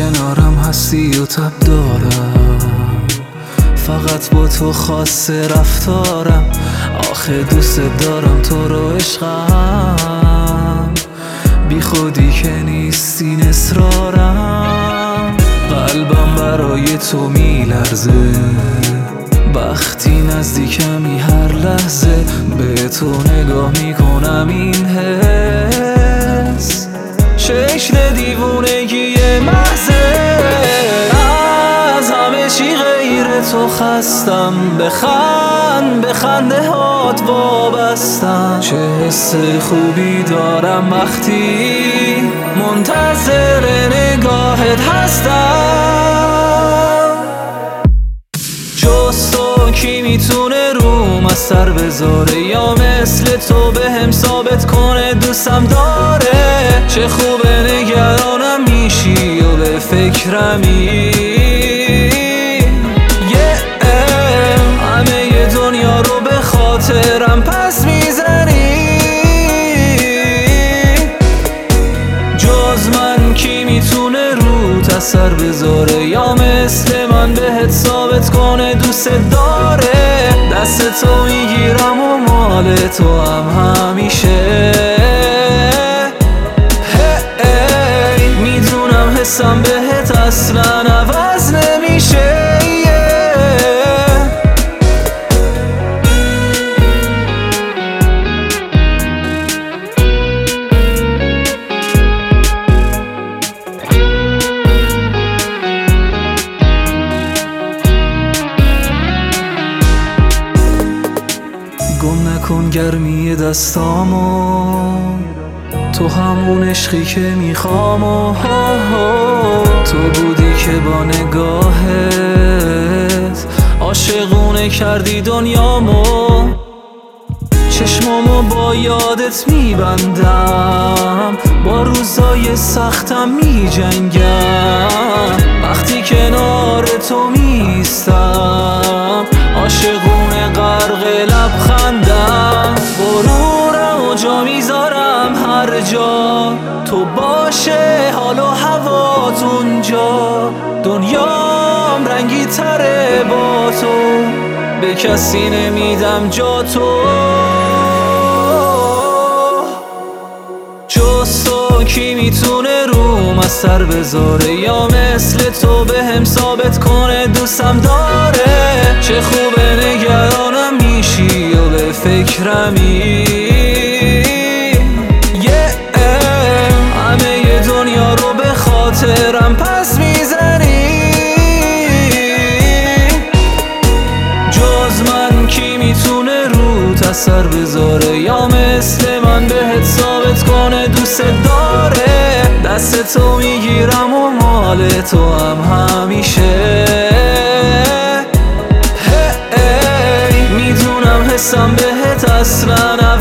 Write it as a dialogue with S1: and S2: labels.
S1: کنارم هستی و تب دارم، فقط با تو خاصه رفتارم. آخه دوست دارم تو رو عشقم، بی خودی که نیستی اصرارم. قلبم برای تو میلرزه وقتی نزدیکمی، هر لحظه به تو نگاه میکنم. این حس شکل دیوونگی محضه، از همه چی غیر تو خستم. بخند به خنده هات وابستم. چه حس خوبی دارم وقتی منتظر نگاهت هستم. جز تو کی میتونه روم از سر بذاره، یا مثل تو به هم ثابت کنه دوستم داره. چه خوبه نگرانم میشی و به فکرمی، همه دنیا رو به خاطرم پس میزنی. جز من کی میتونه روت اثر بذاره، یا مثل من بهت ثابت کنه دوست داره. دست تو میگیرم و مال تو هم همیشه. میدونم حسم بهت اصلا عوض نمیشه. گم نکن گرمی دستامو، تو همون عشقی که میخوام. و تو بودی که با نگاهت عاشقونه کردی دنیامو. چشمامو با یادت میبندم، با روزای سختم میجنگم. وقتی کنار تو میستم عاشقونه غرق لبخندم. غرورم و جا میذارم هر جا تو باشه، حال و هوات اونجا. دنیام رنگی تره با تو، به کسی نمیدم جا تو. جز تو کی میتونه روم از سر بذاره، یا مثل تو به هم ثابت کنه دوستم داره. چه خوبه نگرانم میشی و به فکرمی، همه دنیا رو به خاطرم پس میزنی. جز من کی میتونه روت اثر بذاره، یا مثل من بهت ثابت کنه دوست داره. دست تو میگیرم و مال تو هم همیشه. میدونم حسم بهت اصلا